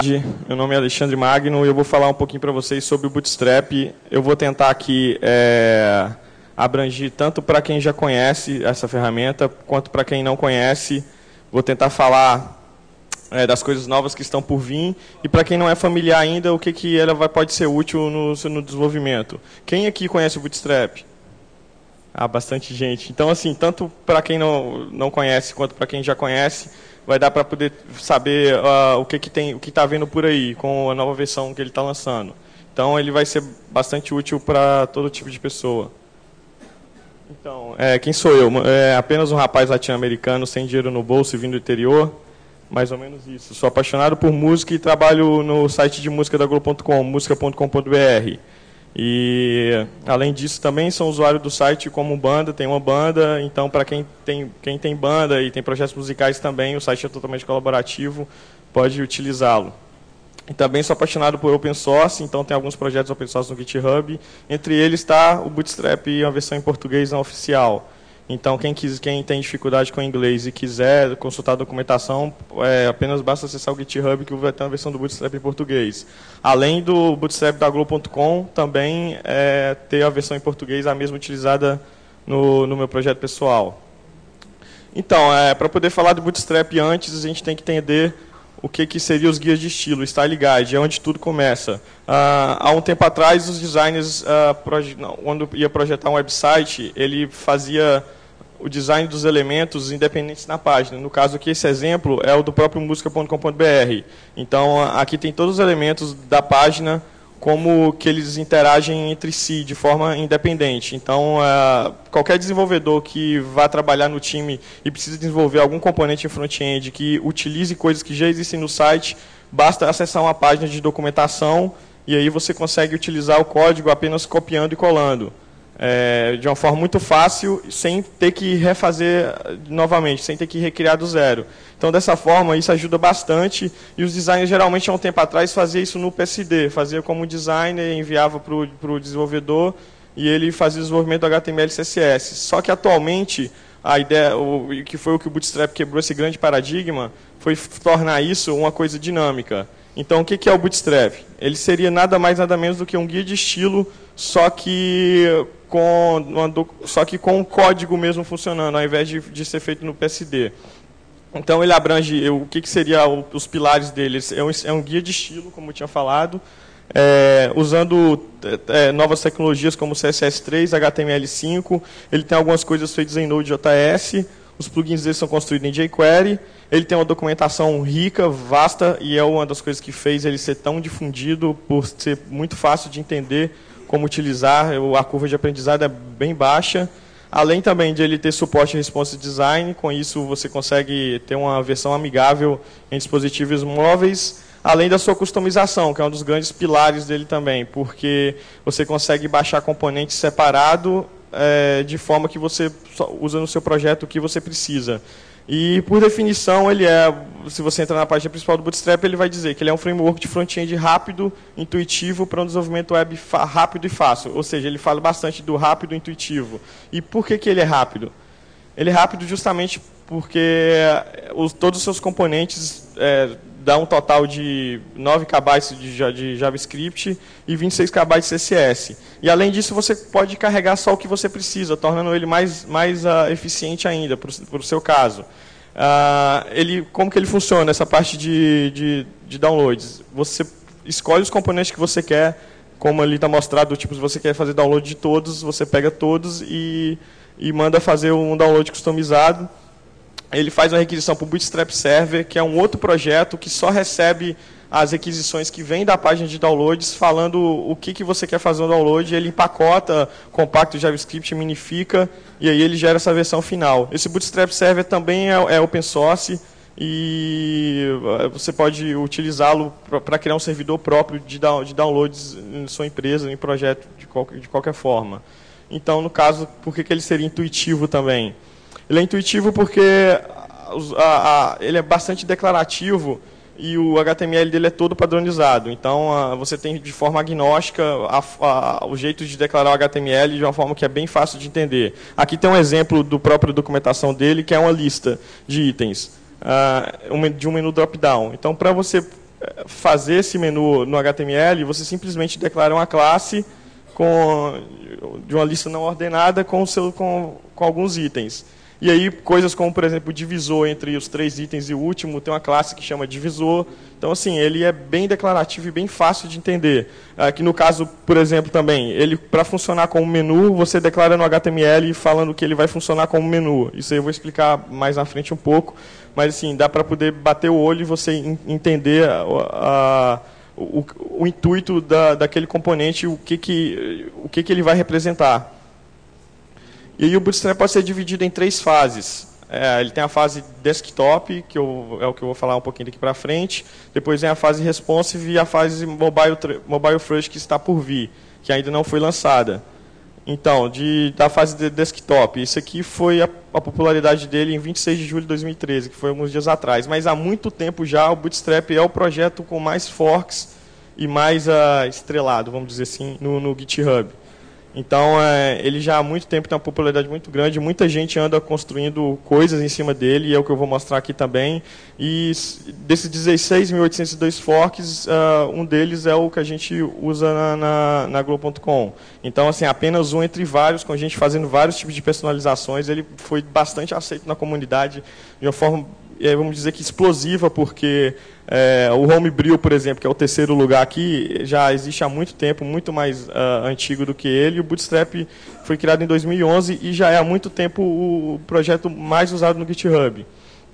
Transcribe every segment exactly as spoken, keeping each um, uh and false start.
Meu nome é Alexandre Magno e eu vou falar um pouquinho para vocês sobre o Bootstrap. Eu vou tentar aqui é, abranger tanto para quem já conhece essa ferramenta, quanto para quem não conhece. Vou tentar falar é, das coisas novas que estão por vir e para quem não é familiar ainda, o que, que ela vai, pode ser útil no, no desenvolvimento. Quem aqui conhece o Bootstrap? Ah, bastante gente. Então, assim, tanto para quem não, não conhece, quanto para quem já conhece, vai dar para poder saber uh, o que que tem, o que está vindo por aí, com a nova versão que ele está lançando. Então, ele vai ser bastante útil para todo tipo de pessoa. Então, é, quem sou eu? É apenas um rapaz latino-americano, sem dinheiro no bolso e vindo do interior. Mais ou menos isso. Sou apaixonado por música e trabalho no site de música da Globo ponto com, música ponto com ponto br. E, além disso, também sou usuário do site como banda, tem uma banda, então, para quem tem, quem tem banda e tem projetos musicais também, o site é totalmente colaborativo, pode utilizá-lo. E também sou apaixonado por open source, então tem alguns projetos open source no GitHub, entre eles está o Bootstrap, uma versão em português não oficial. Então, quem, quis, quem tem dificuldade com inglês e quiser consultar a documentação, é, apenas basta acessar o GitHub, que vai ter uma versão do Bootstrap em português. Além do Bootstrap da Globo ponto com, também é, ter a versão em português, a mesma utilizada no, no meu projeto pessoal. Então, é, para poder falar do Bootstrap antes, a gente tem que entender o que, que seriam os guias de estilo, o Style Guide, é onde tudo começa. Ah, há um tempo atrás, os designers, ah, quando ia projetar um website, ele fazia o design dos elementos independentes na página. No caso aqui, esse exemplo é o do próprio música ponto com ponto br. Então, aqui tem todos os elementos da página, como que eles interagem entre si de forma independente. Então, uh, qualquer desenvolvedor que vá trabalhar no time e precisa desenvolver algum componente em front-end que utilize coisas que já existem no site, basta acessar uma página de documentação e aí você consegue utilizar o código apenas copiando e colando. É, de uma forma muito fácil, sem ter que refazer novamente, sem ter que recriar do zero. Então, dessa forma, isso ajuda bastante, e os designers, geralmente, há um tempo atrás, faziam isso no P S D, fazia como designer, enviava para o desenvolvedor, e ele fazia o desenvolvimento do H T M L e C S S. Só que, atualmente, a ideia, o, que foi o que o Bootstrap quebrou esse grande paradigma, foi tornar isso uma coisa dinâmica. Então, o que é o Bootstrap? Ele seria nada mais, nada menos do que um guia de estilo, só que com, uma, só que com o código mesmo funcionando, ao invés de, de ser feito no P S D. Então, ele abrange o que, que seria o, os pilares dele. É um, é um guia de estilo, como eu tinha falado, é, usando é, novas tecnologias como C S S três, H T M L cinco. Ele tem algumas coisas feitas em Node.js. Os plugins dele são construídos em jQuery. Ele tem uma documentação rica, vasta, e é uma das coisas que fez ele ser tão difundido, por ser muito fácil de entender como utilizar. A curva de aprendizado é bem baixa. Além também de ele ter suporte a responsive design, com isso você consegue ter uma versão amigável em dispositivos móveis, além da sua customização, que é um dos grandes pilares dele também, porque você consegue baixar componentes separado, é, de forma que você usa no seu projeto o que você precisa. E, por definição, ele é, se você entrar na página principal do Bootstrap, ele vai dizer que ele é um framework de front-end rápido, intuitivo, para um desenvolvimento web rápido e fácil. Ou seja, ele fala bastante do rápido e intuitivo. E por que, que ele é rápido? Ele é rápido justamente porque os, todos os seus componentes é, dão um total de nove kilobytes de, de JavaScript e vinte e seis kilobytes de C S S. E, além disso, você pode carregar só o que você precisa, tornando ele mais, mais uh, eficiente ainda, para o seu caso. Uh, ele, como que ele funciona, essa parte de, de, de downloads? Você escolhe os componentes que você quer, como ali está mostrado, tipo, se você quer fazer download de todos, você pega todos e, e manda fazer um download customizado. Ele faz uma requisição para o Bootstrap Server, que é um outro projeto que só recebe as requisições que vêm da página de downloads, falando o que, que você quer fazer no download, ele empacota, compacta o JavaScript, minifica, e aí ele gera essa versão final. Esse Bootstrap Server também é, é open source, e você pode utilizá-lo para criar um servidor próprio de, de downloads em sua empresa, em projeto, de, qual, de qualquer forma. Então, no caso, por que, que ele seria intuitivo também? Ele é intuitivo porque a, a, ele é bastante declarativo e o H T M L dele é todo padronizado. Então, a, você tem de forma agnóstica a, a, o jeito de declarar o H T M L de uma forma que é bem fácil de entender. Aqui tem um exemplo do próprio documentação dele, que é uma lista de itens uh, de um menu drop-down. Então, para você fazer esse menu no H T M L, você simplesmente declara uma classe com, de uma lista não ordenada com, o seu, com, com alguns itens. E aí, coisas como, por exemplo, o divisor entre os três itens e o último, tem uma classe que chama divisor. Então, assim, ele é bem declarativo e bem fácil de entender. Aqui no caso, por exemplo, também, ele para funcionar como menu, você declara no H T M L falando que ele vai funcionar como menu. Isso aí eu vou explicar mais na frente um pouco. Mas, assim, dá para poder bater o olho e você entender a, a, o, o intuito da, daquele componente, o que, que, o que, que ele vai representar. E aí o Bootstrap pode ser dividido em três fases. É, ele tem a fase desktop, que eu, é o que eu vou falar um pouquinho daqui para frente. Depois vem a fase responsive e a fase mobile, mobile first, que está por vir, que ainda não foi lançada. Então, de, da fase de desktop, isso aqui foi a, a popularidade dele em vinte e seis de julho de dois mil e treze, que foi alguns dias atrás. Mas há muito tempo já o Bootstrap é o projeto com mais forks e mais uh, estrelado, vamos dizer assim, no, no GitHub. Então, é, ele já há muito tempo tem uma popularidade muito grande, muita gente anda construindo coisas em cima dele, e é o que eu vou mostrar aqui também. E desses dezesseis mil oitocentos e dois forks, uh, um deles é o que a gente usa na, na, na Globo ponto com. Então, assim, apenas um entre vários, com a gente fazendo vários tipos de personalizações, ele foi bastante aceito na comunidade de uma forma, vamos dizer que explosiva, porque é, o Homebrew, por exemplo, que é o terceiro lugar aqui, já existe há muito tempo, muito mais uh, antigo do que ele. O Bootstrap foi criado em dois mil e onze e já é há muito tempo o projeto mais usado no GitHub.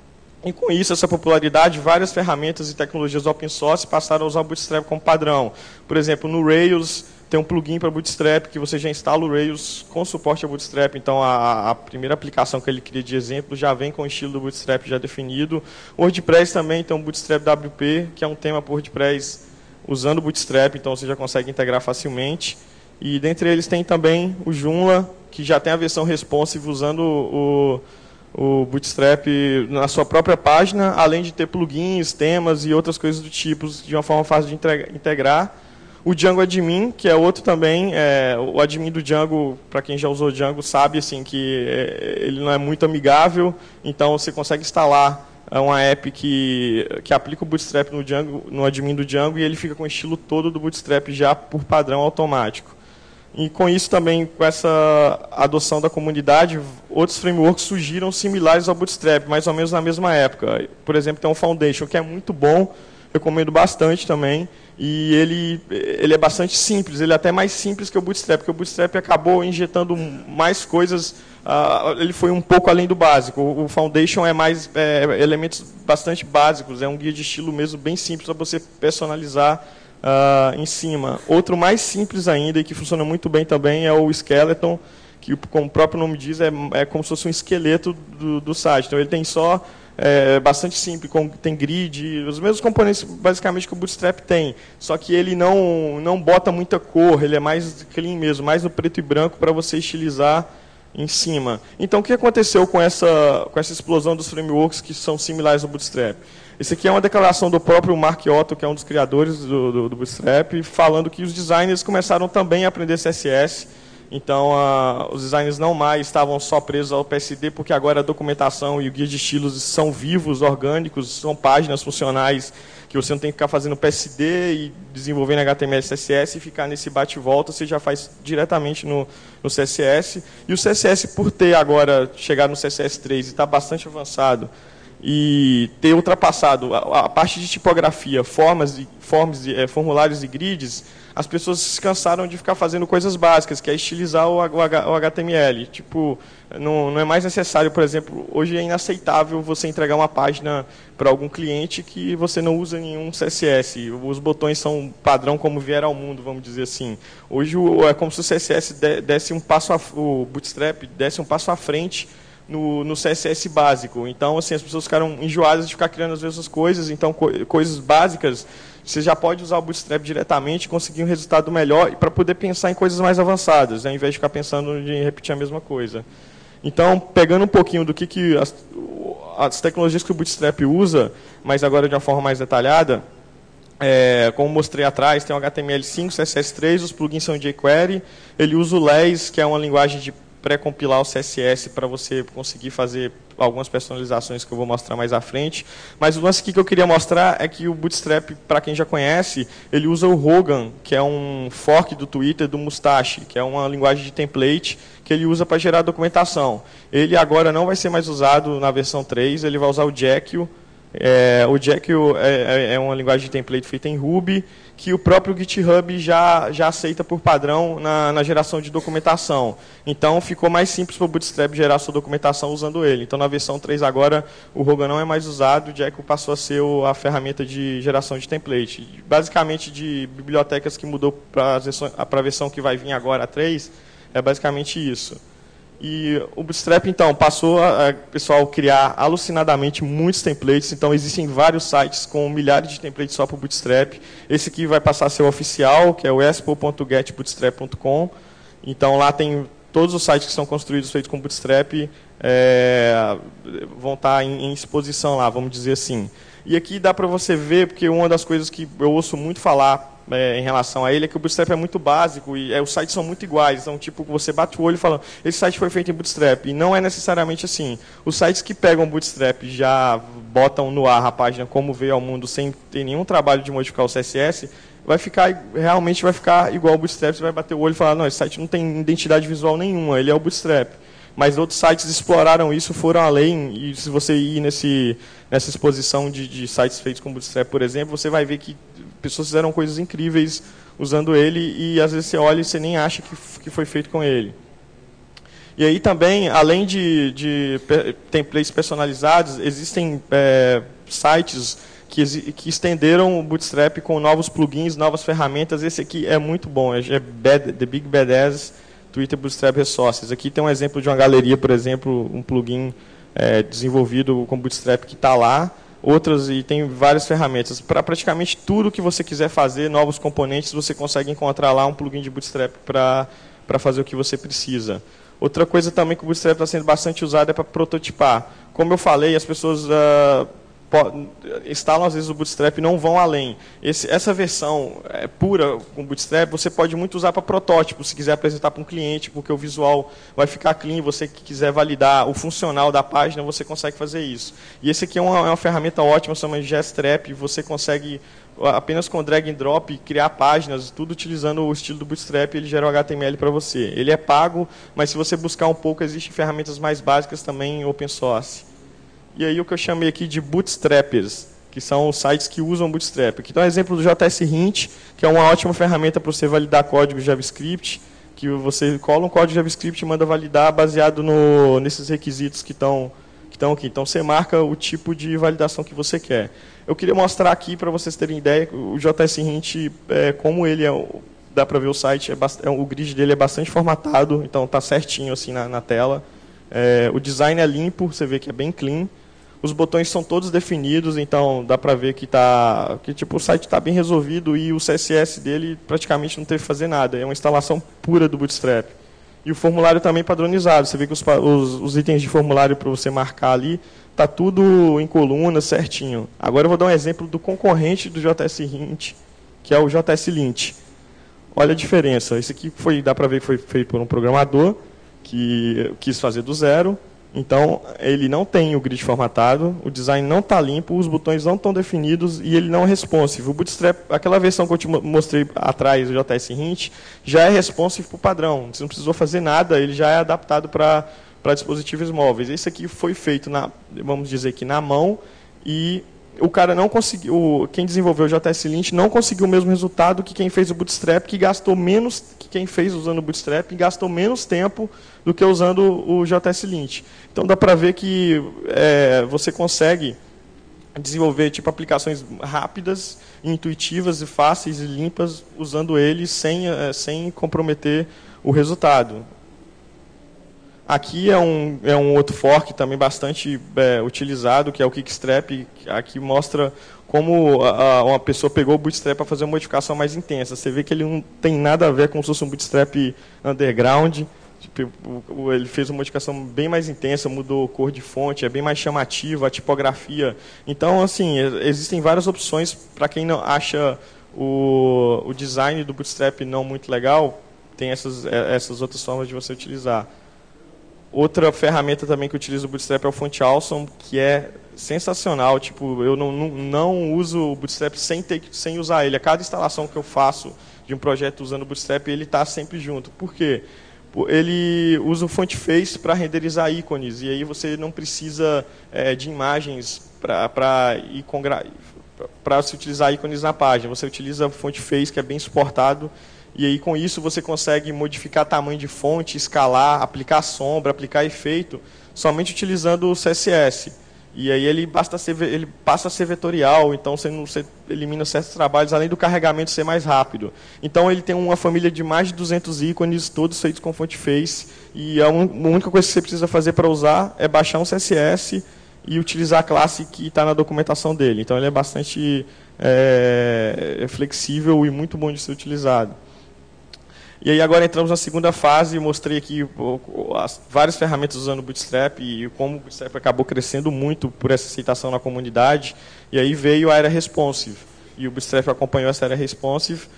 E com isso, essa popularidade, várias ferramentas e tecnologias open source passaram a usar o Bootstrap como padrão. Por exemplo, no Rails tem um plugin para Bootstrap, que você já instala o Rails com suporte a Bootstrap. Então, a, a primeira aplicação que ele cria de exemplo já vem com o estilo do Bootstrap já definido. O WordPress também tem um Bootstrap W P, que é um tema para WordPress usando o Bootstrap, então você já consegue integrar facilmente. E dentre eles tem também o Joomla, que já tem a versão responsive usando o, o Bootstrap na sua própria página, além de ter plugins, temas e outras coisas do tipo, de uma forma fácil de integrar. O Django Admin, que é outro também, é, o admin do Django, para quem já usou Django, sabe assim, que é, ele não é muito amigável, então você consegue instalar uma app que, que aplica o Bootstrap no, Django, no admin do Django e ele fica com o estilo todo do Bootstrap já por padrão automático. E com isso também, com essa adoção da comunidade, outros frameworks surgiram similares ao Bootstrap, mais ou menos na mesma época. Por exemplo, tem o Foundation, que é muito bom, recomendo bastante também. E ele, ele é bastante simples, ele é até mais simples que o Bootstrap, porque o Bootstrap acabou injetando mais coisas, uh, ele foi um pouco além do básico. O Foundation é mais é, elementos bastante básicos, é um guia de estilo mesmo bem simples para você personalizar uh, em cima. Outro mais simples ainda e que funciona muito bem também é o Skeleton, que, como o próprio nome diz, é, é como se fosse um esqueleto do, do site. Então ele tem só É bastante simples, tem grid, os mesmos componentes basicamente que o Bootstrap tem, só que ele não, não bota muita cor, ele é mais clean mesmo, mais no preto e branco para você estilizar em cima. Então, o que aconteceu com essa, com essa explosão dos frameworks que são similares ao Bootstrap? Esse aqui é uma declaração do próprio Mark Otto, que é um dos criadores do, do, do Bootstrap, falando que os designers começaram também a aprender C S S. Então, uh, os designers não mais estavam só presos ao P S D, porque agora a documentação e o guia de estilos são vivos, orgânicos, são páginas funcionais, que você não tem que ficar fazendo P S D e desenvolvendo H T M L e C S S e ficar nesse bate-volta, você já faz diretamente no, no C S S. E o C S S, por ter agora chegado no C S S três e está bastante avançado, e ter ultrapassado a, a parte de tipografia, formas, e, forms, é, formulários e grids, as pessoas se cansaram de ficar fazendo coisas básicas, que é estilizar o, o, o H T M L. Tipo, não, não é mais necessário, por exemplo, hoje é inaceitável você entregar uma página para algum cliente que você não usa nenhum C S S. Os botões são padrão como vieram ao mundo, vamos dizer assim. Hoje é como se o C S S desse um passo, a, o Bootstrap desse um passo à frente No, no C S S básico. Então, assim, as pessoas ficaram enjoadas de ficar criando as mesmas coisas. Então, co coisas básicas, você já pode usar o Bootstrap diretamente e conseguir um resultado melhor para poder pensar em coisas mais avançadas, ao invés de ficar pensando em repetir a mesma coisa. Então, pegando um pouquinho do que, que as, as tecnologias que o Bootstrap usa, mas agora de uma forma mais detalhada, É, como mostrei atrás, tem o H T M L cinco, C S S três, os plugins são jQuery, ele usa o Less, que é uma linguagem de pré-compilar o C S S para você conseguir fazer algumas personalizações que eu vou mostrar mais à frente. Mas o lance aqui que eu queria mostrar é que o Bootstrap, para quem já conhece, ele usa o Hogan, que é um fork do Twitter do Mustache, que é uma linguagem de template que ele usa para gerar documentação. Ele agora não vai ser mais usado na versão três, ele vai usar o Jekyll. É, o Jekyll é, é uma linguagem de template feita em Ruby, que o próprio GitHub já, já aceita por padrão na, na geração de documentação. Então, ficou mais simples para o Bootstrap gerar sua documentação usando ele. Então, na versão três agora, o Hogan não é mais usado, o Jekyll passou a ser o, a ferramenta de geração de template. Basicamente, de bibliotecas que mudou para a versão que vai vir agora, a três, é basicamente isso. E o Bootstrap, então, passou a, a pessoal criar alucinadamente muitos templates. Então, existem vários sites com milhares de templates só para o Bootstrap. Esse aqui vai passar a ser o oficial, que é o expo ponto get bootstrap ponto com. Então, lá tem todos os sites que são construídos feitos com Bootstrap, é, vão estar em, em exposição lá, vamos dizer assim. E aqui dá para você ver, porque uma das coisas que eu ouço muito falar É, em relação a ele, é que o Bootstrap é muito básico e é, os sites são muito iguais. Então, tipo, você bate o olho e fala, esse site foi feito em Bootstrap. E não é necessariamente assim. Os sites que pegam o Bootstrap já botam no ar a página como veio ao mundo, sem ter nenhum trabalho de modificar o C S S, vai ficar, realmente vai ficar igual ao Bootstrap. Você vai bater o olho e falar, não, esse site não tem identidade visual nenhuma, ele é o Bootstrap. Mas outros sites exploraram isso, foram além, e se você ir nesse, nessa exposição de, de sites feitos com Bootstrap, por exemplo, você vai ver que pessoas fizeram coisas incríveis usando ele, e às vezes você olha e você nem acha que, que foi feito com ele. E aí também, além de, de templates personalizados, existem é, sites que, que estenderam o Bootstrap com novos plugins, novas ferramentas. Esse aqui é muito bom, é Bad, The Big Badass Twitter Bootstrap Resources. Aqui tem um exemplo de uma galeria, por exemplo, um plugin é, desenvolvido com Bootstrap que está lá. Outras, e tem várias ferramentas. Para praticamente tudo que você quiser fazer, novos componentes, você consegue encontrar lá um plugin de Bootstrap para para fazer o que você precisa. Outra coisa também que o Bootstrap está sendo bastante usado é para prototipar. Como eu falei, as pessoas uh, instalam às vezes o Bootstrap e não vão além. Esse, essa versão é, pura com Bootstrap você pode muito usar para protótipo, se quiser apresentar para um cliente, porque o visual vai ficar clean, você que quiser validar o funcional da página, você consegue fazer isso. E esse aqui é uma, é uma ferramenta ótima, chama de Jetstrap, você consegue apenas com drag and drop criar páginas, tudo utilizando o estilo do Bootstrap, ele gera o H T M L para você. Ele é pago, mas se você buscar um pouco, existem ferramentas mais básicas também em open source. E aí o que eu chamei aqui de bootstrappers, que são os sites que usam Bootstrap. Aqui está um exemplo do J S Hint, que é uma ótima ferramenta para você validar código JavaScript, que você cola um código JavaScript e manda validar baseado no, nesses requisitos que estão que estão aqui. Então você marca o tipo de validação que você quer. Eu queria mostrar aqui para vocês terem ideia, o J S Hint, é, como ele é, dá para ver o site, é bastante, o grid dele é bastante formatado, então está certinho assim na, na tela. É, o design é limpo, você vê que é bem clean. Os botões são todos definidos, então dá para ver que, tá, que tipo, o site está bem resolvido e o C S S dele praticamente não teve que fazer nada. É uma instalação pura do Bootstrap. E o formulário também padronizado. Você vê que os, os, os itens de formulário para você marcar ali, está tudo em coluna, certinho. Agora eu vou dar um exemplo do concorrente do J S Hint, que é o J S Lint. Olha a diferença. Esse aqui foi, dá para ver que foi feito por um programador que quis fazer do zero. Então, ele não tem o grid formatado, o design não está limpo, os botões não estão definidos e ele não é responsive. O Bootstrap, aquela versão que eu te mostrei atrás, o J S Hint, já é responsive para o padrão. Você não precisou fazer nada, ele já é adaptado para para dispositivos móveis. Esse aqui foi feito, na, vamos dizer que na mão, e o cara não conseguiu, quem desenvolveu o J S Lint não conseguiu o mesmo resultado que quem fez o Bootstrap, que gastou menos, que quem fez usando o Bootstrap, gastou menos tempo do que usando o J S Lint. Então dá para ver que é, você consegue desenvolver tipo aplicações rápidas, intuitivas e fáceis e limpas usando ele sem, é, sem comprometer o resultado. Aqui é um, é um outro fork também bastante é, utilizado, que é o Kickstrap. Aqui mostra como a, a, uma pessoa pegou o Bootstrap para fazer uma modificação mais intensa. Você vê que ele não tem nada a ver com se fosse um Bootstrap underground. Tipo, ele fez uma modificação bem mais intensa, mudou a cor de fonte, é bem mais chamativa, a tipografia. Então, assim, existem várias opções para quem não acha o, o design do Bootstrap não muito legal, tem essas, essas outras formas de você utilizar. outra ferramenta também que utilizo o Bootstrap é o Font Awesome, que é sensacional. Tipo, eu não, não, não uso o Bootstrap sem, ter, sem usar ele. A cada instalação que eu faço de um projeto usando o Bootstrap, ele está sempre junto. Por quê? Ele usa o Font Face para renderizar ícones, e aí você não precisa é, de imagens para para se utilizar ícones na página. Você utiliza o Font Face, que é bem suportado, e aí com isso você consegue modificar tamanho de fonte, escalar, aplicar sombra, aplicar efeito, somente utilizando o C S S. E aí ele, basta ser, ele passa a ser vetorial, então você, não, você elimina certos trabalhos, além do carregamento ser mais rápido. Então ele tem uma família de mais de duzentos ícones, todos feitos com Font Face, e a, un, a única coisa que você precisa fazer para usar é baixar um C S S e utilizar a classe que está na documentação dele. Então ele é bastante é, flexível e muito bom de ser utilizado. E aí agora entramos na segunda fase, mostrei aqui as várias ferramentas usando o Bootstrap e como o Bootstrap acabou crescendo muito por essa aceitação na comunidade. E aí veio a Era Responsive. E o Bootstrap acompanhou essa Era Responsive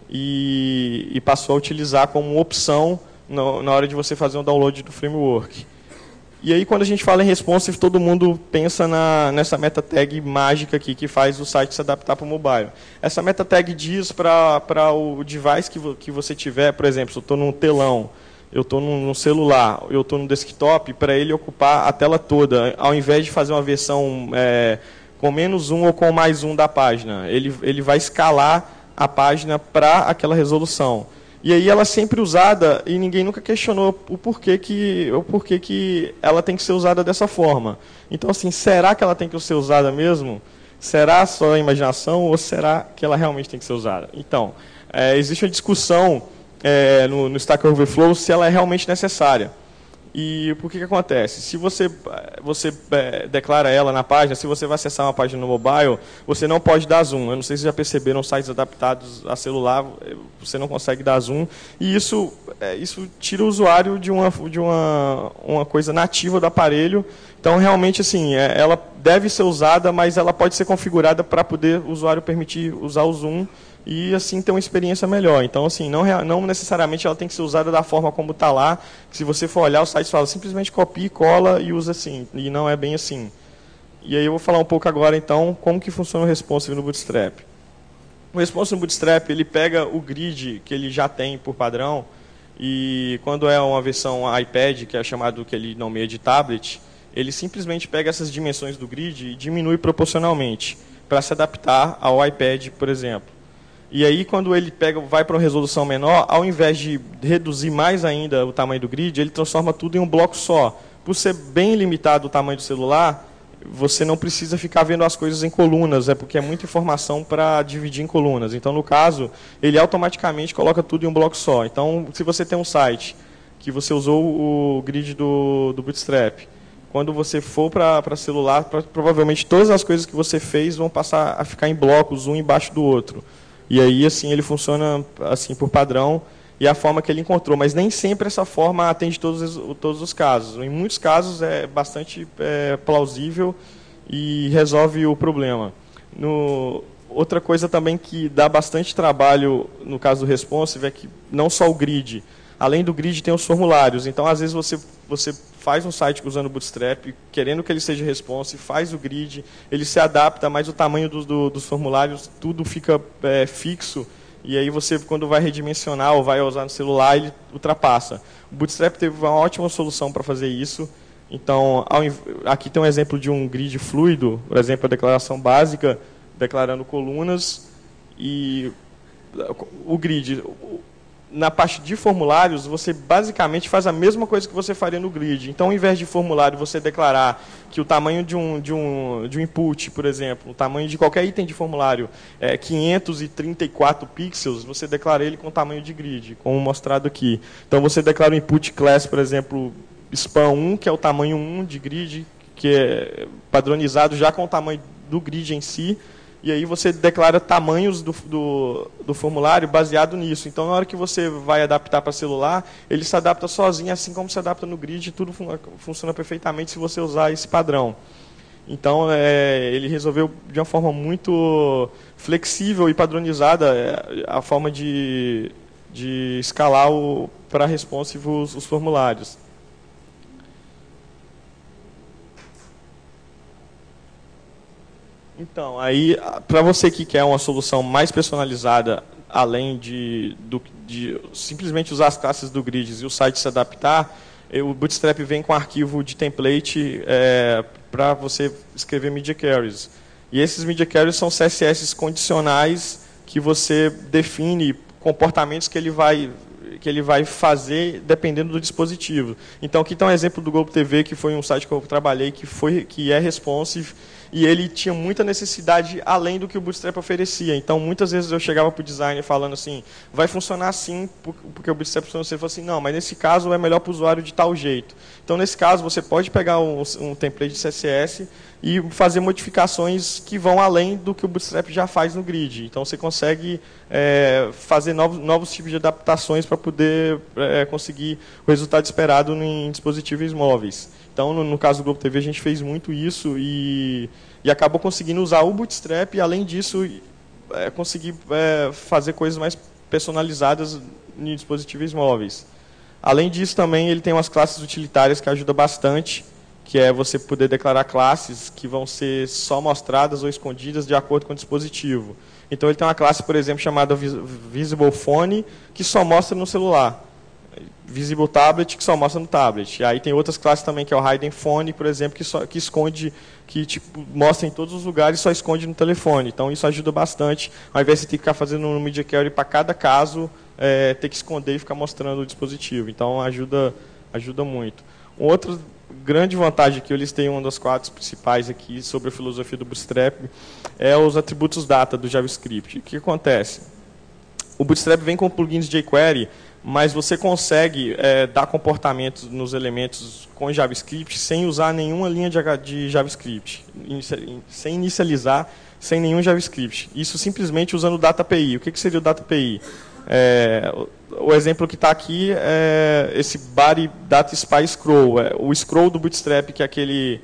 e, e passou a utilizar como opção no, na hora de você fazer um download do framework. E aí, quando a gente fala em responsive, todo mundo pensa na, nessa meta tag mágica aqui, que faz o site se adaptar para o mobile. Essa meta tag diz para o device que, vo, que você tiver, por exemplo, se eu estou num telão, eu estou num, num celular, eu estou num desktop, para ele ocupar a tela toda, ao invés de fazer uma versão é, com menos um ou com mais um da página. Ele, ele vai escalar a página para aquela resolução. E aí ela é sempre usada e ninguém nunca questionou o porquê que, o porquê que ela tem que ser usada dessa forma. Então, assim, será que ela tem que ser usada mesmo? Será só a imaginação ou será que ela realmente tem que ser usada? Então, é, existe uma discussão é, no, no Stack Overflow se ela é realmente necessária. E por que que acontece? Se você, você é, declara ela na página, se você vai acessar uma página no mobile, você não pode dar zoom. Eu não sei se vocês já perceberam, sites adaptados a celular, você não consegue dar zoom. E isso, é, isso tira o usuário de, uma, de uma, uma coisa nativa do aparelho. Então, realmente, assim, é, ela deve ser usada, mas ela pode ser configurada para poder o usuário permitir usar o zoom e assim ter uma experiência melhor. Então, assim, não, não necessariamente ela tem que ser usada da forma como está lá. Se você for olhar, o site fala simplesmente copia, cola e usa assim. E não é bem assim. E aí eu vou falar um pouco agora, então, como que funciona o responsive no Bootstrap. O responsive no Bootstrap, ele pega o grid que ele já tem por padrão, e quando é uma versão iPad, que é chamado, que ele nomeia de tablet, ele simplesmente pega essas dimensões do grid e diminui proporcionalmente, para se adaptar ao iPad, por exemplo. E aí, quando ele pega, vai para uma resolução menor, ao invés de reduzir mais ainda o tamanho do grid, ele transforma tudo em um bloco só. Por ser bem limitado o tamanho do celular, você não precisa ficar vendo as coisas em colunas, é porque é muita informação para dividir em colunas. Então, no caso, ele automaticamente coloca tudo em um bloco só. Então, se você tem um site que você usou o grid do, do Bootstrap, quando você for para celular, pra, provavelmente todas as coisas que você fez vão passar a ficar em blocos, um embaixo do outro. E aí, assim, ele funciona assim por padrão e a forma que ele encontrou. Mas nem sempre essa forma atende todos, todos os casos. Em muitos casos é bastante é, plausível e resolve o problema. No, outra coisa também que dá bastante trabalho no caso do responsive é que não só o grid. Além do grid tem os formulários. Então, às vezes, você, você faz um site usando o Bootstrap, querendo que ele seja responsive, faz o grid, ele se adapta, mas o tamanho do, do, dos formulários, tudo fica é, fixo, e aí você, quando vai redimensionar ou vai usar no celular, ele ultrapassa. O Bootstrap teve uma ótima solução para fazer isso. Então, ao, aqui tem um exemplo de um grid fluido, por exemplo, a declaração básica, declarando colunas, e o grid... Na parte de formulários, você basicamente faz a mesma coisa que você faria no grid. Então, ao invés de formulário, você declarar que o tamanho de um, de um, de um input, por exemplo, o tamanho de qualquer item de formulário é quinhentos e trinta e quatro pixels, você declara ele com o tamanho de grid, como mostrado aqui. Então, você declara o input class, por exemplo, span um, que é o tamanho um de grid, que é padronizado já com o tamanho do grid em si, e aí você declara tamanhos do, do, do formulário baseado nisso. Então, na hora que você vai adaptar para celular, ele se adapta sozinho, assim como se adapta no grid, tudo fun funciona perfeitamente se você usar esse padrão. Então, é, ele resolveu de uma forma muito flexível e padronizada é, a forma de, de escalar para responsive os, os formulários. Então, aí, para você que quer uma solução mais personalizada, além de, do, de simplesmente usar as classes do Grid e o site se adaptar, o Bootstrap vem com arquivo de template é, para você escrever media queries. E esses media queries são C S S condicionais que você define comportamentos que ele vai que ele vai fazer dependendo do dispositivo. Então, aqui está um exemplo do Globo T V, que foi um site que eu trabalhei, que, foi, que é responsive, e ele tinha muita necessidade além do que o Bootstrap oferecia. Então, muitas vezes eu chegava para o designer falando assim, vai funcionar assim, porque o Bootstrap funciona. Você falou assim, não, mas nesse caso é melhor para o usuário de tal jeito. Então, nesse caso, você pode pegar um, um template de C S S e fazer modificações que vão além do que o Bootstrap já faz no Grid. Então, você consegue é, fazer novos, novos tipos de adaptações para poder é, conseguir o resultado esperado em dispositivos móveis. Então, no, no caso do Globo T V, a gente fez muito isso e, e acabou conseguindo usar o Bootstrap e, além disso, é, conseguir é, fazer coisas mais personalizadas em dispositivos móveis. Além disso, também, ele tem umas classes utilitárias que ajudam bastante, que é você poder declarar classes que vão ser só mostradas ou escondidas de acordo com o dispositivo. Então, ele tem uma classe, por exemplo, chamada Visible Phone, que só mostra no celular. Visible Tablet, que só mostra no tablet. E aí tem outras classes também, que é o Hidden Phone, por exemplo, que, só, que esconde, que tipo, mostra em todos os lugares e só esconde no telefone. Então, isso ajuda bastante. Ao invés de você ter que ficar fazendo um media query para cada caso, é, ter que esconder e ficar mostrando o dispositivo. Então, ajuda, ajuda muito. Um outro grande vantagem que eu listei, uma das quatro principais aqui sobre a filosofia do Bootstrap, é os atributos data do JavaScript. O que acontece? O Bootstrap vem com plugins de jQuery, mas você consegue é, dar comportamentos nos elementos com JavaScript sem usar nenhuma linha de, de JavaScript, sem inicializar, sem nenhum JavaScript. Isso simplesmente usando o Data A P I. O que, que seria o Data A P I? É, o exemplo que está aqui é esse body data spy scroll. É, o scroll do Bootstrap, que é aquele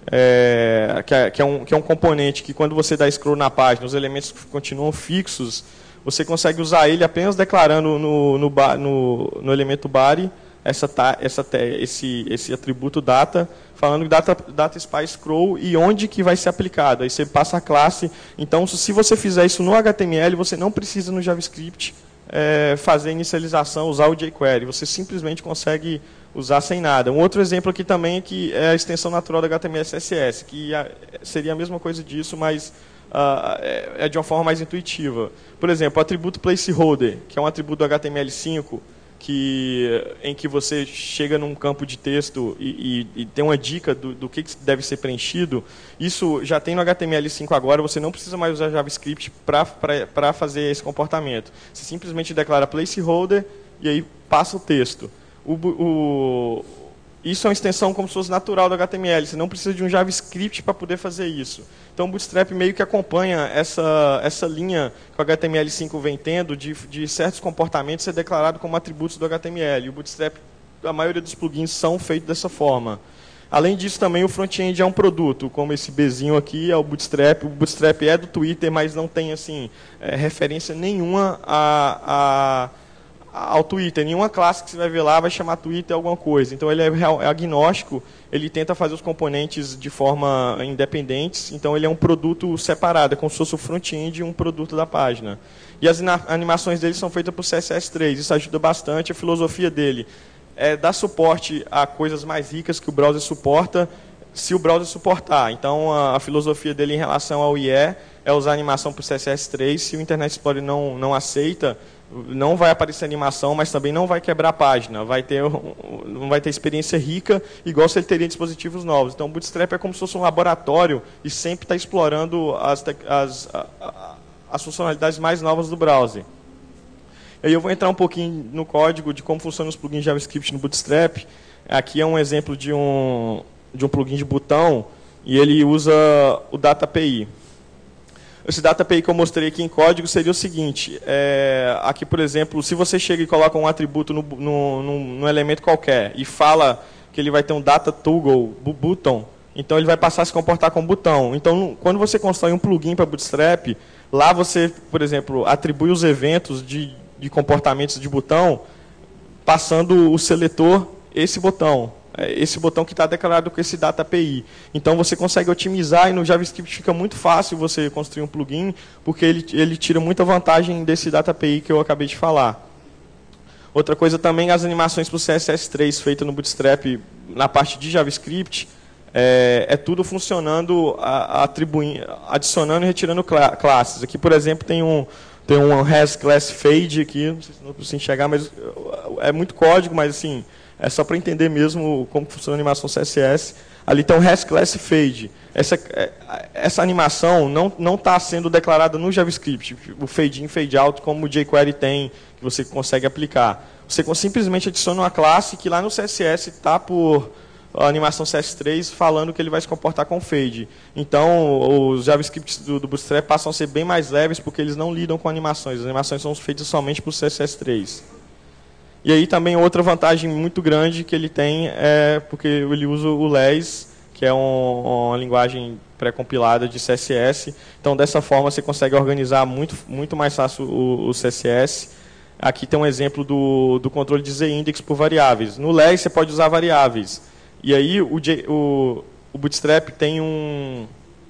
é, que, é, que, é um, que é um componente que, quando você dá scroll na página, os elementos continuam fixos. Você consegue usar ele apenas declarando no, no, no, no elemento body essa, essa, esse, esse atributo data, falando data, data spy scroll e onde que vai ser aplicado. Aí você passa a classe. Então, se você fizer isso no H T M L, você não precisa no JavaScript é, fazer inicialização, usar o jQuery. Você simplesmente consegue usar sem nada. Um outro exemplo aqui também é que é a extensão natural do H T M L C S S, que seria a mesma coisa disso, mas Uh, é de uma forma mais intuitiva. Por exemplo, o atributo placeholder, que é um atributo do H T M L cinco, que, em que você chega num campo de texto e, e, e tem uma dica do, do que deve ser preenchido. Isso já tem no H T M L cinco agora, você não precisa mais usar JavaScript para fazer esse comportamento. Você simplesmente declara placeholder e aí passa o texto. O, o, Isso é uma extensão como se fosse natural do H T M L. Você não precisa de um JavaScript para poder fazer isso. Então, o Bootstrap meio que acompanha essa, essa linha que o H T M L cinco vem tendo de, de certos comportamentos ser declarado como atributos do H T M L. E o Bootstrap, a maioria dos plugins são feitos dessa forma. Além disso, também o front-end é um produto, como esse Bzinho aqui é o Bootstrap. O Bootstrap é do Twitter, mas não tem assim, é, referência nenhuma a... a ao Twitter. Nenhuma classe que você vai ver lá vai chamar Twitter alguma coisa. Então, ele é agnóstico, ele tenta fazer os componentes de forma independentes, então ele é um produto separado, é como se fosse o front-end e um produto da página. E as animações dele são feitas por C S S três, isso ajuda bastante. A filosofia dele é dar suporte a coisas mais ricas que o browser suporta, se o browser suportar. Então, a, a filosofia dele em relação ao I E é usar animação por C S S três. Se o Internet Explorer não, não aceita, não vai aparecer animação, mas também não vai quebrar a página. Vai ter, não vai ter experiência rica, igual se ele teria dispositivos novos. Então, o Bootstrap é como se fosse um laboratório e sempre está explorando as, as, as funcionalidades mais novas do browser. Aí eu vou entrar um pouquinho no código de como funcionam os plugins JavaScript no Bootstrap. Aqui é um exemplo de um, de um plugin de botão, e ele usa o Data A P I. Esse Data A P I que eu mostrei aqui em código seria o seguinte, é, aqui, por exemplo, se você chega e coloca um atributo no, no, no, no elemento qualquer e fala que ele vai ter um Data Toggle button, então ele vai passar a se comportar como botão. Então, quando você constrói um plugin para Bootstrap, lá você, por exemplo, atribui os eventos de, de comportamentos de botão, passando o seletor esse botão. é esse botão que está declarado com esse data A P I. Então você consegue otimizar e no JavaScript fica muito fácil você construir um plugin, porque ele, ele tira muita vantagem desse data A P I que eu acabei de falar. Outra coisa também, as animações para o C S S três feitas no Bootstrap na parte de JavaScript, é, é tudo funcionando, atribuindo, adicionando e retirando cla classes. Aqui, por exemplo, tem um, tem um hasClassFade aqui, não sei se não consigo enxergar, mas é muito código, mas assim, é só para entender mesmo como funciona a animação C S S. Ali tem um hasClassFade. Essa, essa animação não está sendo declarada no JavaScript, o fade in, fade out, como o jQuery tem, que você consegue aplicar. Você simplesmente adiciona uma classe que lá no C S S está por a animação C S três falando que ele vai se comportar com fade. Então, os JavaScripts do, do Bootstrap passam a ser bem mais leves porque eles não lidam com animações. As animações são feitas somente para o C S S três. E aí também outra vantagem muito grande que ele tem é porque ele usa o less, que é um, uma linguagem pré-compilada de C S S. Então, dessa forma, você consegue organizar muito, muito mais fácil o, o C S S. Aqui tem um exemplo do, do controle de Z-index por variáveis. No less, você pode usar variáveis. E aí, o, o, o Bootstrap tem um,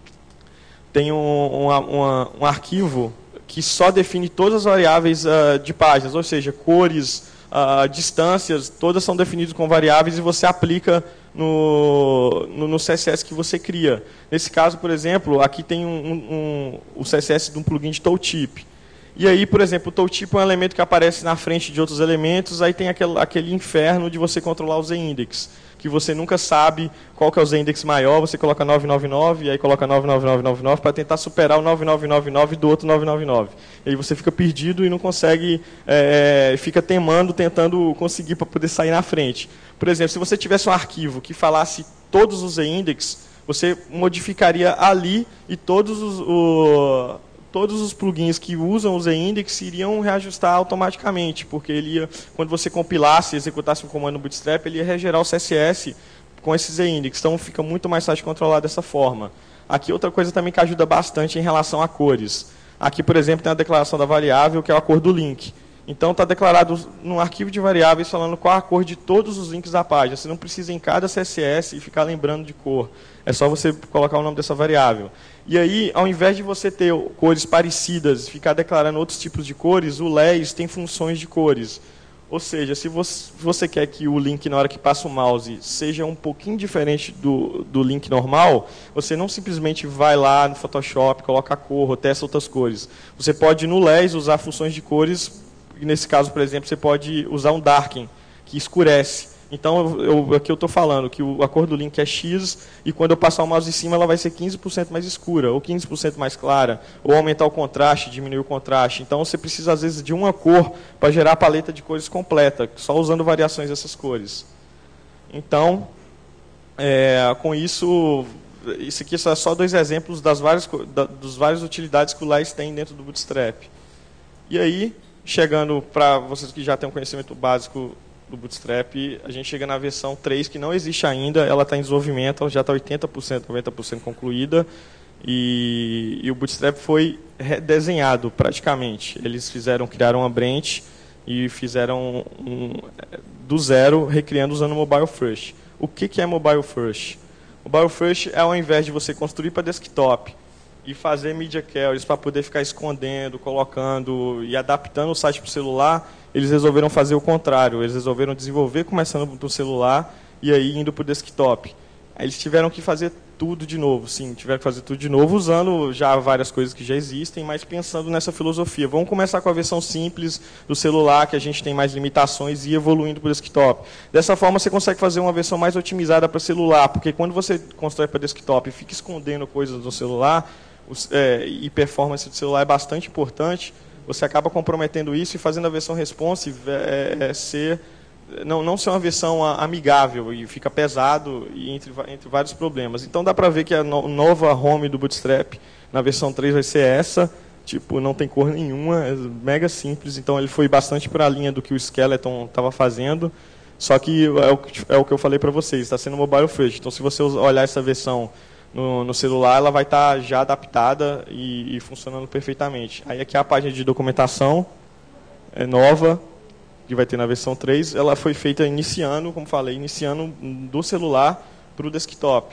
tem um, uma, uma, um arquivo que só define todas as variáveis uh, de páginas, ou seja, cores, uh, distâncias, todas são definidas com variáveis e você aplica no, no, no C S S que você cria. Nesse caso, por exemplo, aqui tem um, um, um, o C S S de um plugin de tooltip. E aí, por exemplo, o tooltip é um elemento que aparece na frente de outros elementos, aí tem aquele, aquele inferno de você controlar o Z-index, que você nunca sabe qual que é o Z-index maior, você coloca nove nove nove, e aí coloca nove nove nove nove nove para tentar superar o nove nove nove nove do outro nove nove nove. E aí você fica perdido e não consegue, é, fica temando, tentando conseguir para poder sair na frente. Por exemplo, se você tivesse um arquivo que falasse todos os Z-index, você modificaria ali e todos os... O, todos os plugins que usam o Z-index iriam reajustar automaticamente, porque ele ia, quando você compilasse e executasse um comando no Bootstrap, ele ia regerar o C S S com esse Z-index. Então, fica muito mais fácil de controlar dessa forma. Aqui, outra coisa também que ajuda bastante em relação a cores. Aqui, por exemplo, tem a declaração da variável, que é a cor do link. Então, está declarado num arquivo de variáveis falando qual a cor de todos os links da página. Você não precisa em cada C S S e ficar lembrando de cor. É só você colocar o nome dessa variável. E aí, ao invés de você ter cores parecidas e ficar declarando outros tipos de cores, o less tem funções de cores. Ou seja, se você quer que o link, na hora que passa o mouse, seja um pouquinho diferente do, do link normal, você não simplesmente vai lá no Photoshop, coloca a cor ou testa outras cores. Você pode, no less, usar funções de cores. Nesse caso, por exemplo, você pode usar um darken, que escurece. Então, eu, aqui eu estou falando que o, a cor do link é X, e quando eu passar o mouse em cima, ela vai ser quinze por cento mais escura, ou quinze por cento mais clara, ou aumentar o contraste, diminuir o contraste. Então, você precisa, às vezes, de uma cor para gerar a paleta de cores completa, só usando variações dessas cores. Então, é, com isso, isso aqui são só dois exemplos das várias, da, dos várias utilidades que o less tem dentro do Bootstrap. E aí, chegando para vocês que já têm um conhecimento básico do Bootstrap, a gente chega na versão três, que não existe ainda, ela está em desenvolvimento, ela já está oitenta por cento, noventa por cento concluída, e, e o Bootstrap foi redesenhado praticamente. Eles fizeram, criaram uma branch e fizeram um, do zero, recriando usando o Mobile First. O que, que é Mobile First? Mobile First é, ao invés de você construir para desktop e fazer media queries para poder ficar escondendo, colocando e adaptando o site para o celular, eles resolveram fazer o contrário. Eles resolveram desenvolver começando do celular e aí indo para o desktop. Aí eles tiveram que fazer tudo de novo, sim, tiveram que fazer tudo de novo, usando já várias coisas que já existem, mas pensando nessa filosofia. Vamos começar com a versão simples do celular, que a gente tem mais limitações, e ir evoluindo para o desktop. Dessa forma, você consegue fazer uma versão mais otimizada para celular, porque quando você constrói para desktop e fica escondendo coisas no celular, É, e performance do celular é bastante importante, você acaba comprometendo isso e fazendo a versão responsive é, é ser, não, não ser uma versão amigável e fica pesado e entre, entre vários problemas. Então dá para ver que a no, nova home do Bootstrap na versão três vai ser essa, tipo, não tem cor nenhuma, é mega simples, então ele foi bastante para a linha do que o Skeleton estava fazendo, só que é o, é o que eu falei para vocês, está sendo mobile first. Então se você olhar essa versão No, no celular, ela vai estar já adaptada e, e funcionando perfeitamente. Aí aqui a página de documentação é nova, que vai ter na versão três, ela foi feita iniciando, como falei, iniciando do celular para o desktop.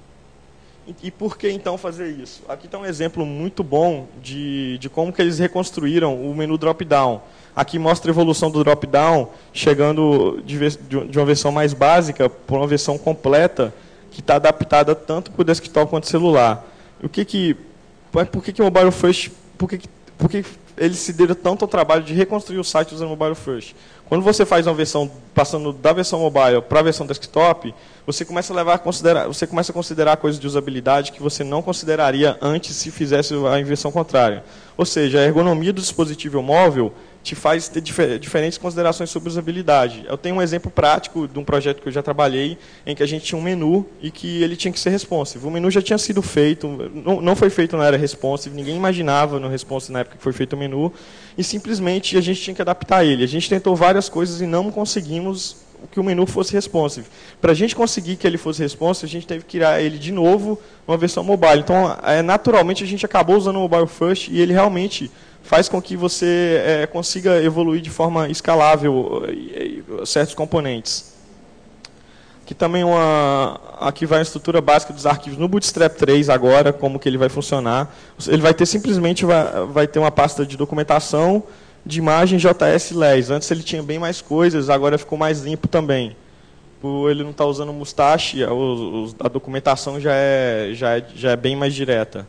E, e por que então fazer isso? Aqui está um exemplo muito bom de, de como que eles reconstruíram o menu drop-down. Aqui mostra a evolução do drop-down, chegando de, de uma versão mais básica para uma versão completa, que está adaptada tanto para o desktop quanto celular. O que que, por que que o Mobile First, por que, por que eles se deram tanto ao trabalho de reconstruir o site usando o Mobile First? Quando você faz uma versão, passando da versão mobile para a versão desktop, você começa a levar a considerar, você começa a considerar coisas de usabilidade que você não consideraria antes se fizesse a inversão contrária. Ou seja, a ergonomia do dispositivo móvel te faz ter difer diferentes considerações sobre usabilidade. Eu tenho um exemplo prático de um projeto que eu já trabalhei, em que a gente tinha um menu e que ele tinha que ser responsive. O menu já tinha sido feito, não, não foi feito na era responsive, ninguém imaginava no responsive na época que foi feito o menu, e simplesmente a gente tinha que adaptar ele. A gente tentou várias coisas e não conseguimos que o menu fosse responsive. Para a gente conseguir que ele fosse responsive, a gente teve que criar ele de novo numa versão mobile. Então, é, naturalmente, a gente acabou usando o Mobile First e ele realmente faz com que você é, consiga evoluir de forma escalável é, certos componentes. Aqui também uma, aqui vai a estrutura básica dos arquivos no Bootstrap três agora, como que ele vai funcionar. Ele vai ter simplesmente vai, vai ter uma pasta de documentação de imagem J S Lez. Antes ele tinha bem mais coisas, agora ficou mais limpo também. Por ele não estar usando Mustache, a, a documentação já é, já, é, já é bem mais direta.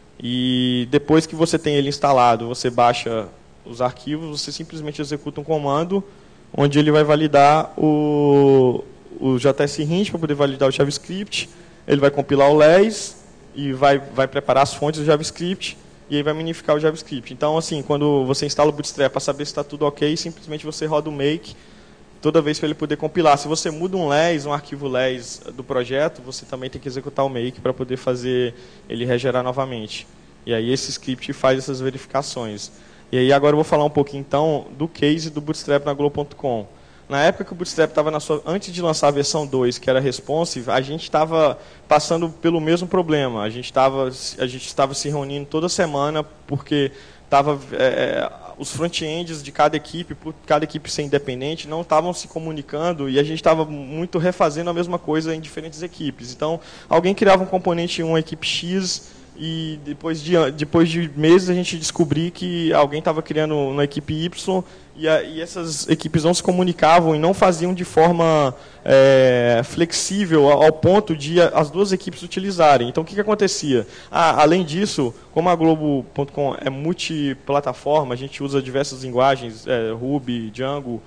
E depois que você tem ele instalado, você baixa os arquivos, você simplesmente executa um comando, onde ele vai validar o, o J S Hint para poder validar o JavaScript, ele vai compilar o Lez e vai, vai preparar as fontes do JavaScript, e aí vai minificar o JavaScript. Então, assim, quando você instala o Bootstrap para saber se está tudo ok, simplesmente você roda o make toda vez para ele poder compilar. Se você muda um Lez, um arquivo Lez do projeto, você também tem que executar o make para poder fazer ele regerar novamente. E aí esse script faz essas verificações. E aí agora eu vou falar um pouquinho, então, do case do Bootstrap na Globo ponto com. Na época que o Bootstrap estava na sua... Antes de lançar a versão dois, que era responsive, a gente estava passando pelo mesmo problema. A gente estava a gente estava se reunindo toda semana, porque tava, é, os front-ends de cada equipe, por cada equipe ser independente, não estavam se comunicando e a gente estava muito refazendo a mesma coisa em diferentes equipes. Então, alguém criava um componente em uma equipe X e depois de, depois de meses a gente descobria que alguém estava criando na equipe Y e, a, e essas equipes não se comunicavam e não faziam de forma é, flexível ao ponto de as duas equipes utilizarem. Então, o que, que acontecia? Ah, além disso, como a Globo ponto com é multiplataforma, a gente usa diversas linguagens, é, Ruby, Django,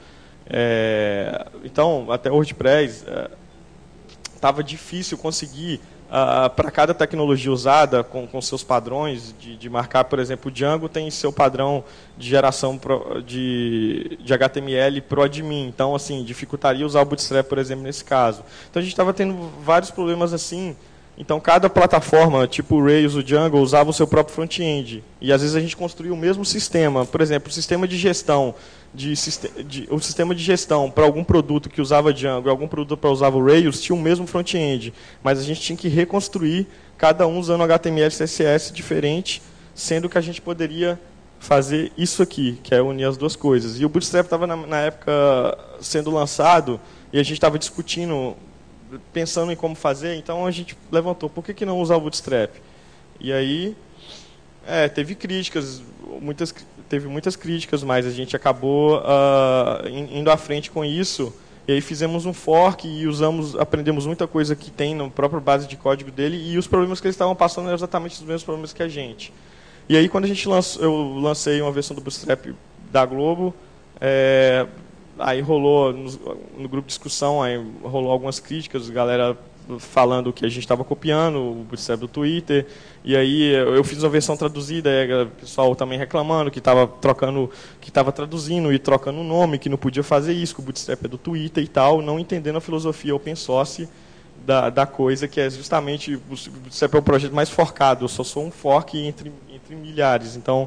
é, então, até WordPress, estava é, difícil conseguir Uh, para cada tecnologia usada, com, com seus padrões de, de marcar, por exemplo, o Django tem seu padrão de geração pro, de, de H T M L pro admin. Então, assim, dificultaria usar o Bootstrap, por exemplo, nesse caso. Então, a gente estava tendo vários problemas assim. Então, cada plataforma, tipo o Rails, o Django, usava o seu próprio front-end. E, às vezes, a gente construía o mesmo sistema. Por exemplo, o sistema de gestão, de, de, o sistema de gestão para algum produto que usava Django e algum produto para usava o Rails, tinha o mesmo front-end. Mas a gente tinha que reconstruir, cada um usando H T M L e C S S diferente, sendo que a gente poderia fazer isso aqui, que é unir as duas coisas. E o Bootstrap estava, na, na época, sendo lançado, e a gente estava discutindo, pensando em como fazer, então a gente levantou, por que, que não usar o Bootstrap? E aí, é, teve críticas, muitas, teve muitas críticas, mas a gente acabou uh, indo à frente com isso, e aí fizemos um fork e usamos, aprendemos muita coisa que tem na própria base de código dele, e os problemas que eles estavam passando eram exatamente os mesmos problemas que a gente. E aí, quando a gente lançou, eu lancei uma versão do Bootstrap da Globo, é, aí rolou, no, no grupo de discussão, aí rolou algumas críticas, galera falando que a gente estava copiando o Bootstrap do Twitter, e aí eu fiz uma versão traduzida, aí o pessoal também reclamando que estava trocando, que estava traduzindo e trocando o nome, que não podia fazer isso, que o Bootstrap é do Twitter e tal, não entendendo a filosofia open source da, da coisa, que é justamente, o Bootstrap é o projeto mais forcado, eu só sou um fork entre, entre milhares, então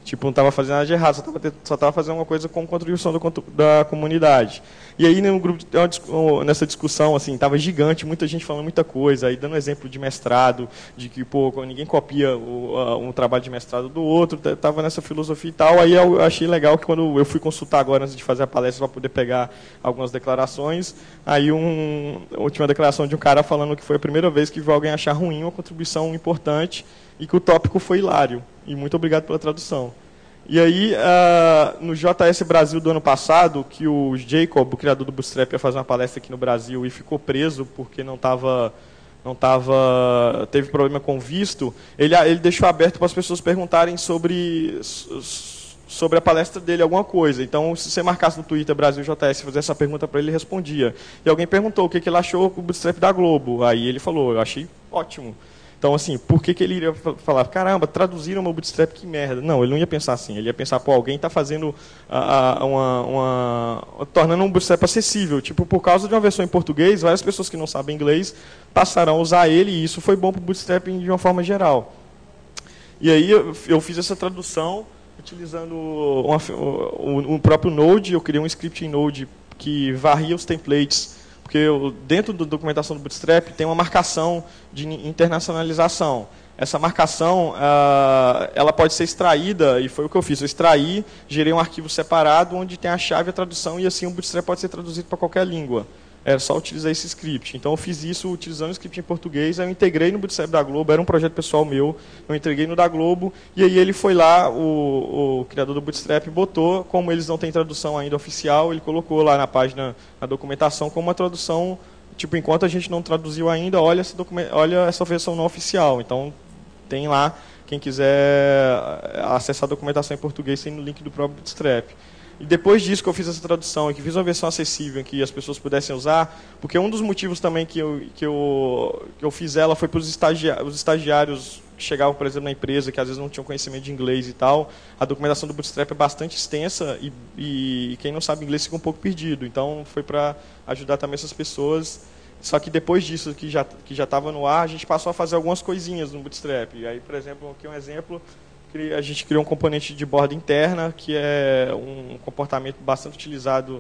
Tipo, não estava fazendo nada de errado, só estava só estava fazendo uma coisa com contribuição da, da comunidade. E aí, no grupo, nessa discussão, assim, estava gigante, muita gente falando muita coisa, aí dando exemplo de mestrado, de que, pô, ninguém copia o, um trabalho de mestrado do outro, estava nessa filosofia e tal. Aí eu achei legal que quando eu fui consultar agora, antes de fazer a palestra, para poder pegar algumas declarações, aí um, a última declaração de um cara falando que foi a primeira vez que viu alguém achar ruim uma contribuição importante e que o tópico foi hilário. E muito obrigado pela tradução. E aí, uh, no J S Brasil do ano passado, que o Jacob, o criador do Bootstrap, ia fazer uma palestra aqui no Brasil e ficou preso porque não estava, não tava, teve problema com visto, ele, ele deixou aberto para as pessoas perguntarem sobre, sobre a palestra dele, alguma coisa. Então, se você marcasse no Twitter Brasil J S e fizesse essa pergunta para ele, ele respondia. E alguém perguntou o que, que ele achou do Bootstrap da Globo. Aí ele falou, eu achei ótimo. Então, assim, por que, que ele iria falar, caramba, traduziram o meu Bootstrap, que merda. Não, ele não ia pensar assim. Ele ia pensar, pô, alguém está fazendo, uh, uma, uma, tornando um Bootstrap acessível. Tipo, por causa de uma versão em português, várias pessoas que não sabem inglês passaram a usar ele, e isso foi bom para o Bootstrap de uma forma geral. E aí eu, eu fiz essa tradução utilizando uma, o, o próprio Node. Eu criei um script em Node que varria os templates, porque dentro da documentação do Bootstrap tem uma marcação de internacionalização. Essa marcação, ela pode ser extraída, e foi o que eu fiz. Eu extraí, gerei um arquivo separado onde tem a chave e a tradução, e assim o Bootstrap pode ser traduzido para qualquer língua. Era só utilizar esse script. Então eu fiz isso utilizando o script em português, aí eu integrei no Bootstrap da Globo, era um projeto pessoal meu, eu entreguei no da Globo, e aí ele foi lá, o, o criador do Bootstrap botou, como eles não têm tradução ainda oficial, ele colocou lá na página, na documentação, como uma tradução, tipo, enquanto a gente não traduziu ainda, olha essa, olha essa versão não oficial. Então tem lá, quem quiser acessar a documentação em português, tem no link do próprio Bootstrap. E depois disso que eu fiz essa tradução e que fiz uma versão acessível em que as pessoas pudessem usar, porque um dos motivos também que eu, que eu, que eu fiz ela foi para os estagiários, os estagiários que chegavam, por exemplo, na empresa, que às vezes não tinham conhecimento de inglês e tal. A documentação do Bootstrap é bastante extensa e, e quem não sabe inglês fica um pouco perdido. Então foi para ajudar também essas pessoas. Só que depois disso, que já que já estava no ar, a gente passou a fazer algumas coisinhas no Bootstrap. E aí, por exemplo, aqui um exemplo, a gente criou um componente de borda interna, que é um comportamento bastante utilizado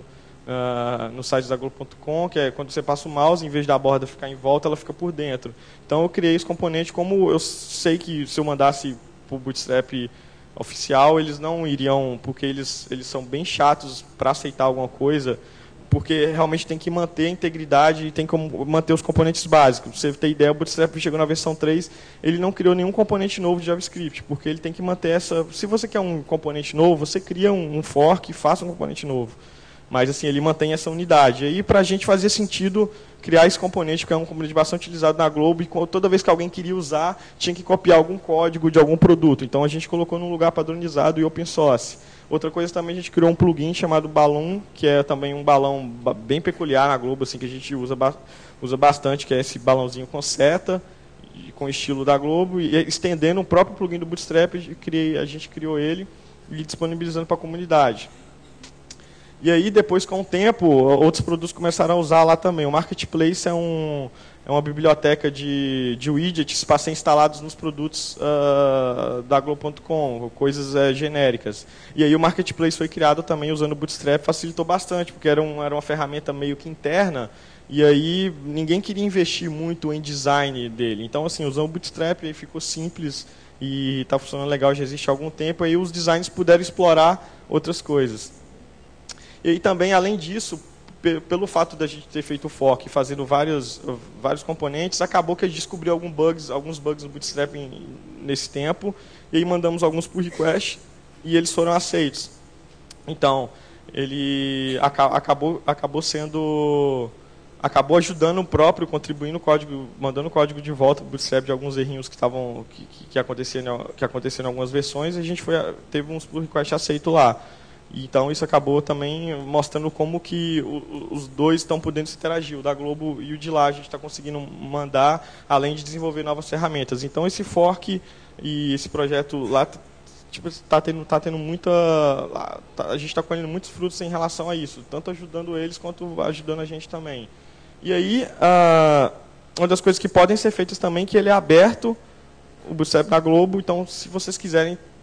uh, no site da Globo ponto com, que é quando você passa o mouse, em vez da borda ficar em volta, ela fica por dentro. Então eu criei esse componente, como eu sei que se eu mandasse para o Bootstrap oficial, eles não iriam, porque eles, eles são bem chatos para aceitar alguma coisa, porque realmente tem que manter a integridade e tem que manter os componentes básicos. Pra você ter ideia, o Bootstrap chegou na versão três, ele não criou nenhum componente novo de JavaScript, porque ele tem que manter essa... Se você quer um componente novo, você cria um, um fork e faça um componente novo. Mas assim, ele mantém essa unidade. E aí, para a gente fazia sentido criar esse componente, que é um componente bastante utilizado na Globo, e toda vez que alguém queria usar, tinha que copiar algum código de algum produto. Então a gente colocou num lugar padronizado e open source. Outra coisa também, a gente criou um plugin chamado Balloon, que é também um balão bem peculiar na Globo, assim, que a gente usa, usa bastante, que é esse balãozinho com seta, com estilo da Globo, e estendendo o próprio plugin do Bootstrap, a gente criou ele e disponibilizando para a comunidade. E aí, depois, com o tempo, outros produtos começaram a usar lá também. O Marketplace é, um, é uma biblioteca de, de widgets para ser instalados nos produtos uh, da Globo ponto com, coisas uh, genéricas. E aí o Marketplace foi criado também usando o Bootstrap, facilitou bastante, porque era, um, era uma ferramenta meio que interna, e aí ninguém queria investir muito em design dele. Então, assim, usando o Bootstrap, aí ficou simples e está funcionando legal, já existe há algum tempo, aí os designers puderam explorar outras coisas. E também, além disso, pelo fato da gente ter feito o fork, fazendo vários, vários componentes, acabou que a gente descobriu alguns bugs, alguns bugs no Bootstrap nesse tempo, e aí mandamos alguns pull requests e eles foram aceitos. Então, ele acabou, acabou sendo... acabou ajudando o próprio, contribuindo o código, mandando o código de volta para o Bootstrap de alguns errinhos que estavam que, que, aconteceram, que aconteceram em algumas versões, e a gente foi, teve uns pull requests aceitos lá. Então isso acabou também mostrando como que os dois estão podendo se interagir, o da Globo e o de lá, a gente está conseguindo mandar, além de desenvolver novas ferramentas. Então esse fork e esse projeto lá tipo, está tendo, tá tendo muita... Tá, a gente está colhendo muitos frutos em relação a isso, tanto ajudando eles quanto ajudando a gente também. E aí, ah, uma das coisas que podem ser feitas também é que ele é aberto, o Bootstrap da Globo, então se vocês quiserem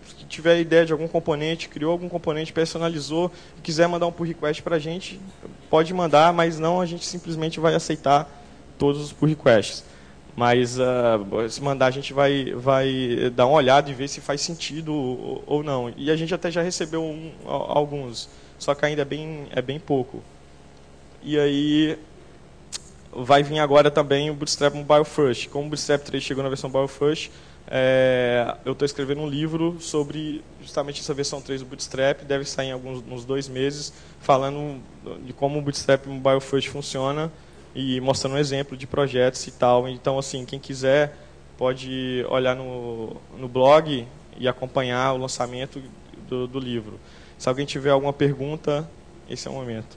que tiver ideia de algum componente, criou algum componente, personalizou, e quiser mandar um pull request para a gente, pode mandar, mas não a gente simplesmente vai aceitar todos os pull requests. Mas uh, se mandar, a gente vai, vai dar uma olhada e ver se faz sentido ou, ou não. E a gente até já recebeu um, alguns, só que ainda é bem, é bem pouco. E aí vai vir agora também o Bootstrap Mobile First. Como o Bootstrap três chegou na versão Mobile First, é, eu estou escrevendo um livro sobre justamente essa versão três do Bootstrap, deve sair em alguns uns dois meses, falando de como o Bootstrap Mobile First funciona, e mostrando um exemplo de projetos e tal. Então, assim, quem quiser pode olhar no, no blog e acompanhar o lançamento do, do livro. Se alguém tiver alguma pergunta, esse é o momento.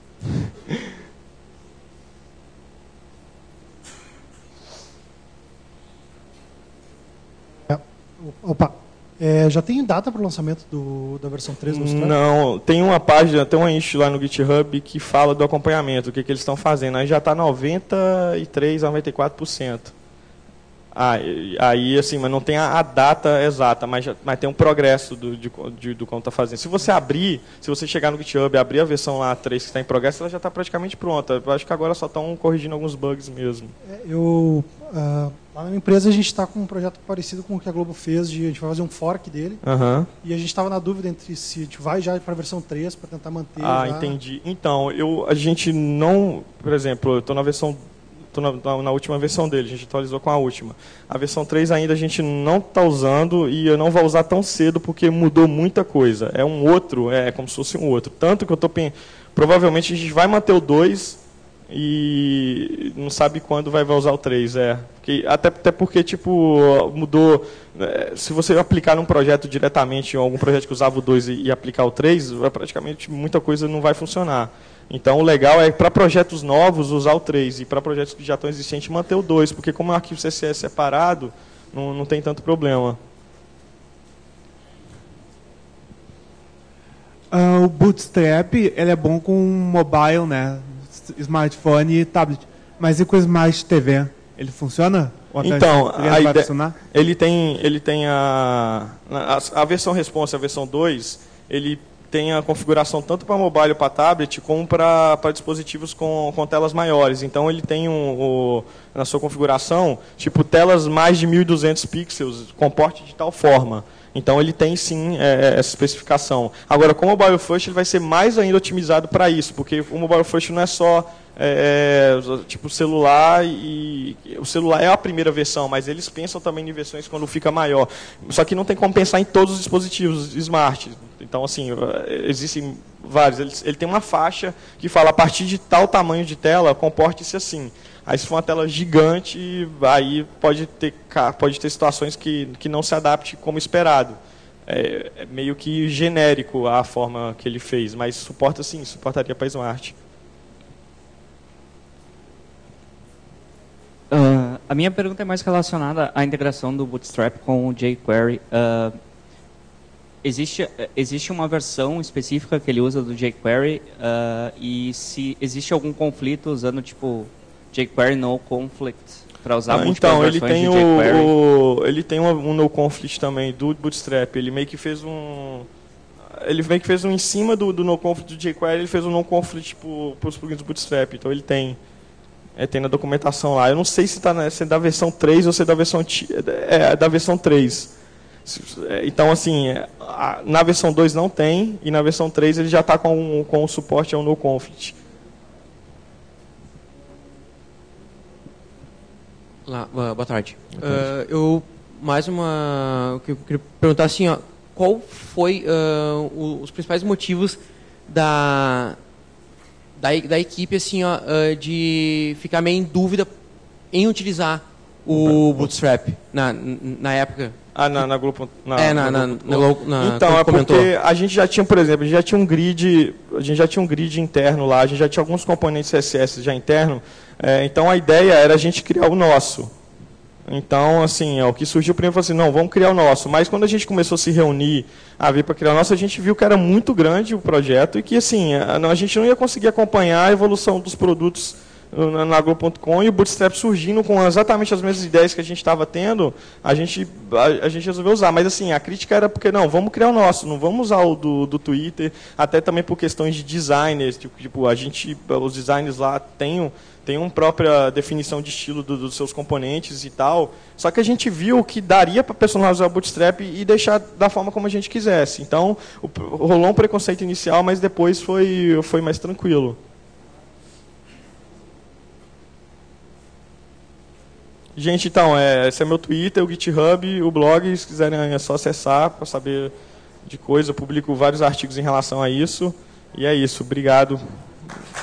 É, opa, é, já tem data para o lançamento do, da versão três do Bootstrap? Não, tem uma página, tem uma issue lá no GitHub que fala do acompanhamento, o que, que eles estão fazendo. Aí já está noventa e três a noventa e quatro por cento. Ah, aí, assim, mas não tem a, a data exata, mas, já, mas tem um progresso do, de, de, do como está fazendo. Se você abrir, se você chegar no GitHub e abrir a versão lá três que está em progresso, ela já está praticamente pronta. Eu acho que agora só estão corrigindo alguns bugs mesmo. É, eu, uh, lá na minha empresa a gente está com um projeto parecido com o que a Globo fez, de, a gente vai fazer um fork dele, uhum. E a gente estava na dúvida entre se a gente vai já para a versão três para tentar manter. Ah, já... entendi. Então, eu, a gente não, por exemplo, eu estou na versão Na, na última versão dele, a gente atualizou com a última. A versão três ainda a gente não está usando e eu não vou usar tão cedo porque mudou muita coisa. É um outro, é como se fosse um outro. Tanto que eu estou pensando, provavelmente a gente vai manter o dois e não sabe quando vai, vai usar o três. É. Porque, até, até porque tipo, mudou. É, se você aplicar num projeto diretamente, em algum projeto que usava o dois e, e aplicar o três, praticamente muita coisa não vai funcionar. Então, o legal é, para projetos novos, usar o três, e para projetos que já estão existentes, manter o dois, porque como é um arquivo C S S separado, não, não tem tanto problema. Uh, o Bootstrap ele é bom com mobile, né? Smartphone e tablet. Mas e com Smart T V? Ele funciona? Então, a ideia, ele tem, ele tem a, a, a versão response, a versão dois, ele tem a configuração tanto para mobile, para tablet, como para dispositivos com, com telas maiores. Então, ele tem um, o, na sua configuração, tipo, telas mais de mil e duzentos pixels, com porte de tal forma. Então, ele tem, sim, é, essa especificação. Agora, com o Mobile First, ele vai ser mais ainda otimizado para isso, porque o Mobile First não é só é, tipo celular, e o celular é a primeira versão, mas eles pensam também em versões quando fica maior. Só que não tem como pensar em todos os dispositivos smart. Então, assim, existem vários. Ele, ele tem uma faixa que fala, a partir de tal tamanho de tela, comporte-se assim. Aí, se for uma tela gigante, aí pode ter, pode ter situações que, que não se adapte como esperado. É, é meio que genérico a forma que ele fez, mas suporta sim, suportaria para Smart. Uh, a minha pergunta é mais relacionada à integração do Bootstrap com o jQuery. Uh, existe, existe uma versão específica que ele usa do jQuery uh, e se existe algum conflito usando tipo jQuery no conflict para usar ah, múltiplas então, versões ele tem de jQuery? O, ele tem um, um no conflict também do Bootstrap. Ele meio que fez um ele meio que fez um em cima do, do no conflict do jQuery, ele fez um no conflict para os plugins do Bootstrap. Então ele tem É, tem na documentação lá. Eu não sei se, tá na, se é da versão três ou se é da versão, é, da versão três. Então, assim, a, na versão dois não tem, e na versão três ele já está com, com o suporte ao no-conflict. Lá, boa tarde. Boa tarde. Uh, eu, mais uma... Eu queria perguntar assim, ó, qual foi uh, os principais motivos da... Da, da equipe, assim, ó, de ficar meio em dúvida em utilizar o Bootstrap na, na época? Ah, na, na Globo... Na, é, na, na, na, na, então, é porque a gente já tinha, por exemplo, a gente já tinha um grid, a gente já tinha um grid interno lá, a gente já tinha alguns componentes C S S já interno, é, então a ideia era a gente criar o nosso. Então, assim, é, o que surgiu primeiro foi assim, não, vamos criar o nosso. Mas quando a gente começou a se reunir, a ver para criar o nosso, a gente viu que era muito grande o projeto e que, assim, a, a gente não ia conseguir acompanhar a evolução dos produtos na, na Globo ponto com e o Bootstrap surgindo com exatamente as mesmas ideias que a gente estava tendo, a gente, a, a gente resolveu usar. Mas assim, a crítica era porque, não, vamos criar o nosso, não vamos usar o do, do Twitter, até também por questões de designers, tipo, tipo a gente, os designers lá têm, têm uma própria definição de estilo do, dos seus componentes e tal, só que a gente viu que daria para personalizar o Bootstrap e deixar da forma como a gente quisesse. Então, o, rolou um preconceito inicial, mas depois foi, foi mais tranquilo. Gente, então, é, esse é meu Twitter, o GitHub, o blog, se quiserem é só acessar para saber de coisa. Eu publico vários artigos em relação a isso. E é isso, obrigado.